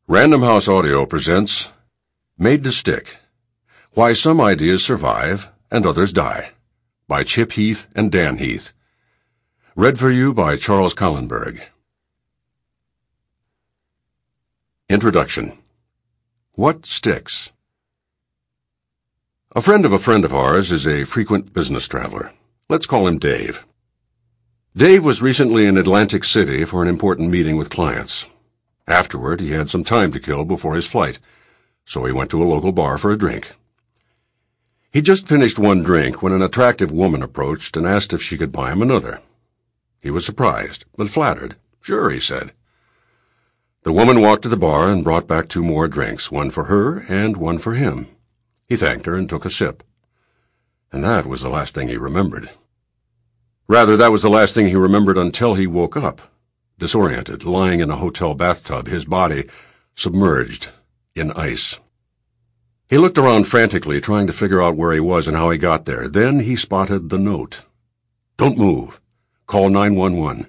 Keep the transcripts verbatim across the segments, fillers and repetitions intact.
Random House Audio presents Made to Stick: Why Some Ideas Survive and Others Die, by Chip Heath and Dan Heath. Read for you by Charles Collenberg. Introduction. What sticks? A friend of a friend of ours is a frequent business traveler. Let's call him Dave. Dave was recently in Atlantic City for an important meeting with clients. Afterward, he had some time to kill before his flight, so he went to a local bar for a drink. He'd just finished one drink when an attractive woman approached and asked if she could buy him another. He was surprised, but flattered. Sure, he said. The woman walked to the bar and brought back two more drinks, one for her and one for him. He thanked her and took a sip. And that was the last thing he remembered. Rather, that was the last thing he remembered until he woke up, disoriented, lying in a hotel bathtub, his body submerged in ice. He looked around frantically, trying to figure out where he was and how he got there. Then he spotted the note. "Don't move. Call nine one one.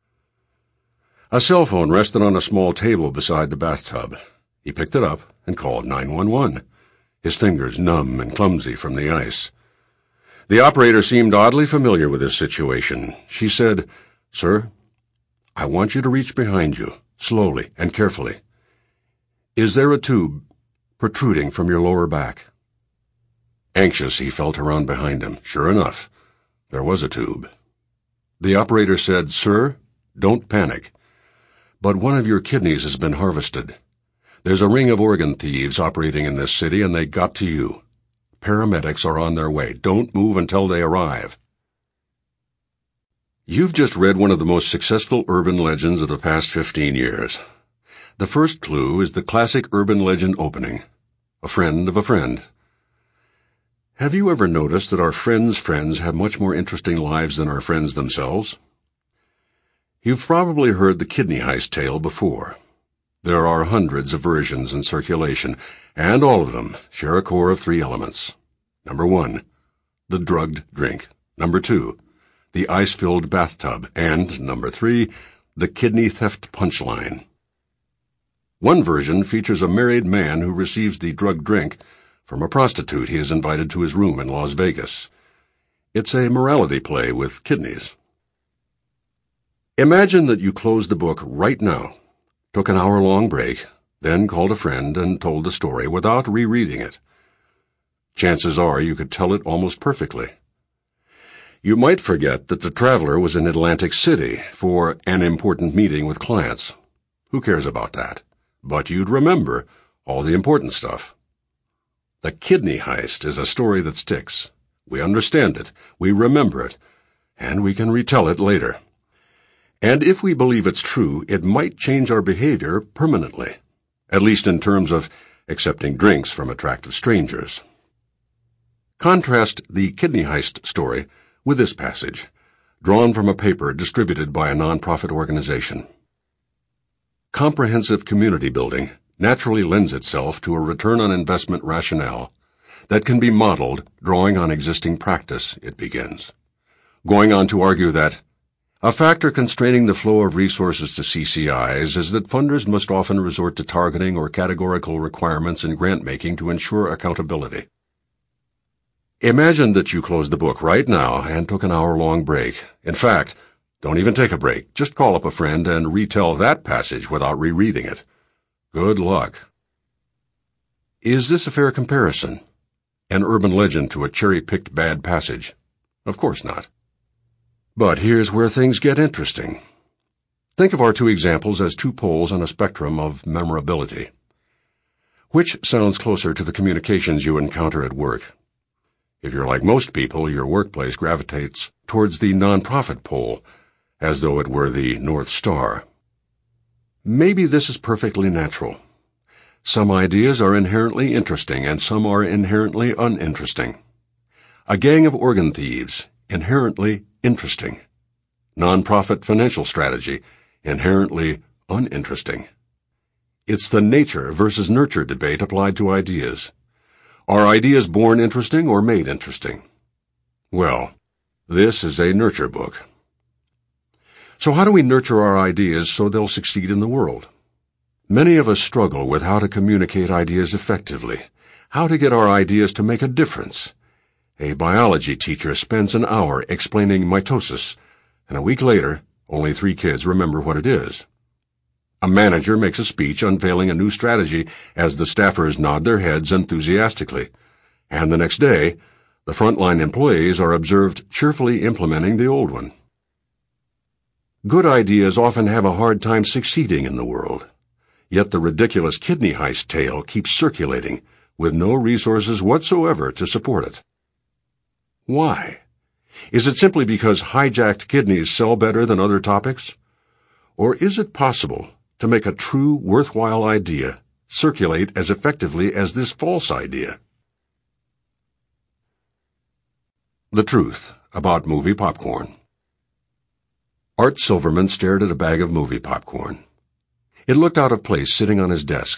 A cell phone rested on a small table beside the bathtub. He picked it up and called nine one one, his fingers numb and clumsy from the ice. The operator seemed oddly familiar with his situation. She said, "Sir, I want you to reach behind you, slowly and carefully. Is there a tube protruding from your lower back?" Anxious, he felt around behind him. Sure enough, there was a tube. The operator said, "Sir, don't panic. But one of your kidneys has been harvested. There's a ring of organ thieves operating in this city, and they got to you. Paramedics are on their way. Don't move until they arrive." You've just read one of the most successful urban legends of the past fifteen years. The first clue is the classic urban legend opening, a friend of a friend. Have you ever noticed that our friends' friends have much more interesting lives than our friends themselves? You've probably heard the kidney heist tale before. There are hundreds of versions in circulation, and all of them share a core of three elements. Number one, the drugged drink. Number two, the ice-filled bathtub, and, number three, the kidney theft punchline. One version features a married man who receives the drugged drink from a prostitute he has invited to his room in Las Vegas. It's a morality play with kidneys. Imagine that you closed the book right now, took an hour-long break, then called a friend and told the story without rereading it. Chances are you could tell it almost perfectly. You might forget that the traveler was in Atlantic City for an important meeting with clients. Who cares about that? But you'd remember all the important stuff. The kidney heist is a story that sticks. We understand it, we remember it, and we can retell it later. And if we believe it's true, it might change our behavior permanently, at least in terms of accepting drinks from attractive strangers. Contrast the kidney heist story with this passage, drawn from a paper distributed by a nonprofit organization. Comprehensive community building naturally lends itself to a return on investment rationale that can be modeled drawing on existing practice, it begins, going on to argue that a factor constraining the flow of resources to C C Is is that funders must often resort to targeting or categorical requirements in grant-making to ensure accountability. Imagine that you closed the book right now and took an hour-long break. In fact, don't even take a break. Just call up a friend and retell that passage without rereading it. Good luck. Is this a fair comparison? An urban legend to a cherry-picked bad passage? Of course not. But here's where things get interesting. Think of our two examples as two poles on a spectrum of memorability. Which sounds closer to the communications you encounter at work? If you're like most people, your workplace gravitates towards the nonprofit pole, as though it were the North Star. Maybe this is perfectly natural. Some ideas are inherently interesting, and some are inherently uninteresting. A gang of organ thieves, inherently interesting. Nonprofit financial strategy, inherently uninteresting. It's the nature versus nurture debate applied to ideas. Are ideas born interesting or made interesting? Well, this is a nurture book. So how do we nurture our ideas so they'll succeed in the world? Many of us struggle with how to communicate ideas effectively, how to get our ideas to make a difference. A biology teacher spends an hour explaining mitosis, and a week later, only three kids remember what it is. A manager makes a speech unveiling a new strategy as the staffers nod their heads enthusiastically, and the next day, the frontline employees are observed cheerfully implementing the old one. Good ideas often have a hard time succeeding in the world. Yet the ridiculous kidney heist tale keeps circulating, with no resources whatsoever to support it. Why? Is it simply because hijacked kidneys sell better than other topics? Or is it possible to make a true, worthwhile idea circulate as effectively as this false idea? The truth about movie popcorn. Art Silverman stared at a bag of movie popcorn. It looked out of place sitting on his desk.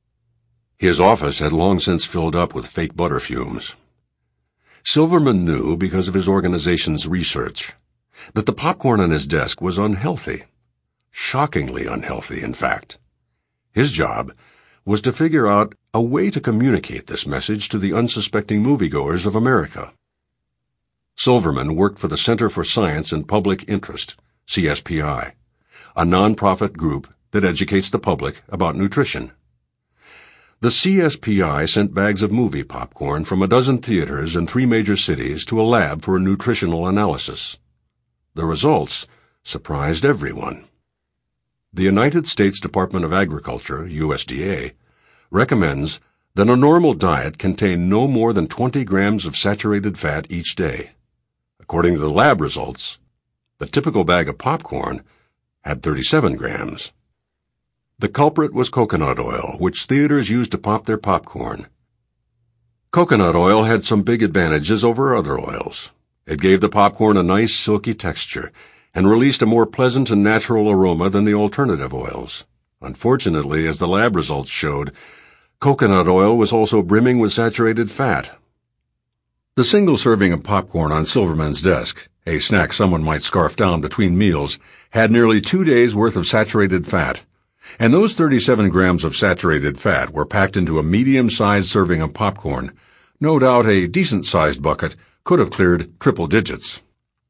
His office had long since filled up with fake butter fumes. Silverman knew, because of his organization's research, that the popcorn on his desk was unhealthy. Shockingly unhealthy, in fact. His job was to figure out a way to communicate this message to the unsuspecting moviegoers of America. Silverman worked for the Center for Science and Public Interest, C S P I, a non-profit group that educates the public about nutrition. The C S P I sent bags of movie popcorn from a dozen theaters in three major cities to a lab for a nutritional analysis. The results surprised everyone. The United States Department of Agriculture, U S D A, recommends that a normal diet contain no more than twenty grams of saturated fat each day. According to the lab results, the typical bag of popcorn had thirty-seven grams. The culprit was coconut oil, which theaters used to pop their popcorn. Coconut oil had some big advantages over other oils. It gave the popcorn a nice, silky texture and released a more pleasant and natural aroma than the alternative oils. Unfortunately, as the lab results showed, coconut oil was also brimming with saturated fat. The single serving of popcorn on Silverman's desk, a snack someone might scarf down between meals, had nearly two days' worth of saturated fat. And those thirty-seven grams of saturated fat were packed into a medium-sized serving of popcorn. No doubt a decent-sized bucket could have cleared triple digits.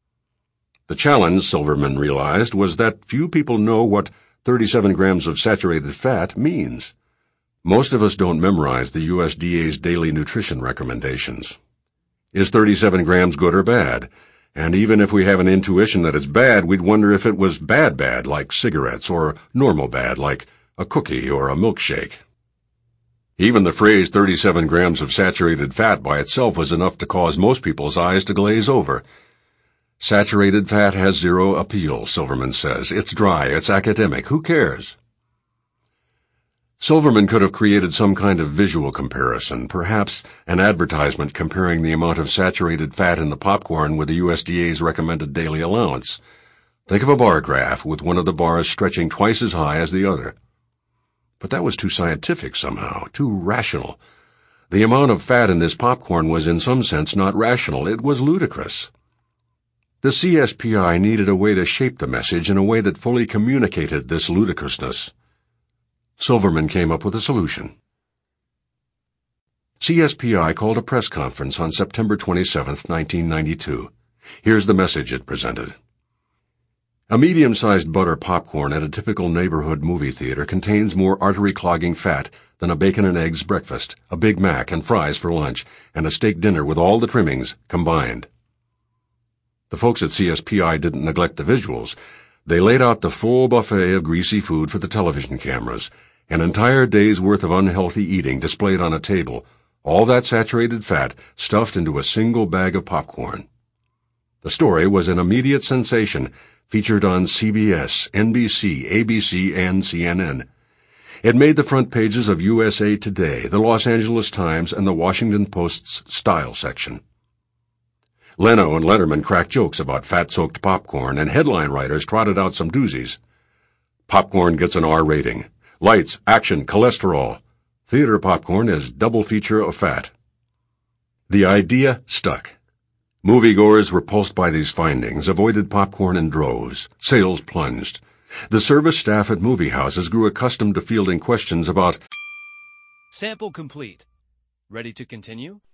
The challenge, Silverman realized, was that few people know what thirty-seven grams of saturated fat means. Most of us don't memorize the U S D A's daily nutrition recommendations. Is thirty-seven grams good or bad? And even if we have an intuition that it's bad, we'd wonder if it was bad bad, like cigarettes, or normal bad, like a cookie or a milkshake. Even the phrase thirty-seven grams of saturated fat by itself was enough to cause most people's eyes to glaze over. Saturated fat has zero appeal, Silverman says. It's dry, it's academic, who cares? Silverman could have created some kind of visual comparison, perhaps an advertisement comparing the amount of saturated fat in the popcorn with the U S D A's recommended daily allowance. Think of a bar graph with one of the bars stretching twice as high as the other. But that was too scientific somehow, too rational. The amount of fat in this popcorn was in some sense not rational, it was ludicrous. The C S P I needed a way to shape the message in a way that fully communicated this ludicrousness. Silverman came up with a solution. C S P I called a press conference on September twenty-seventh, nineteen ninety-two. Here's the message it presented. A medium-sized butter popcorn at a typical neighborhood movie theater contains more artery-clogging fat than a bacon and eggs breakfast, a Big Mac and fries for lunch, and a steak dinner with all the trimmings combined. The folks at C S P I didn't neglect the visuals. They laid out the full buffet of greasy food for the television cameras, an entire day's worth of unhealthy eating displayed on a table, all that saturated fat stuffed into a single bag of popcorn. The story was an immediate sensation, featured on C B S, N B C, A B C, and C N N. It made the front pages of U S A Today, the Los Angeles Times, and the Washington Post's style section. Leno and Letterman cracked jokes about fat-soaked popcorn, and headline writers trotted out some doozies. Popcorn gets an R rating. Lights, action, cholesterol. Theater popcorn is double feature of fat. The idea stuck. Moviegoers, repulsed by these findings, avoided popcorn in droves. Sales plunged. The service staff at movie houses grew accustomed to fielding questions about, Sample complete. Ready to continue?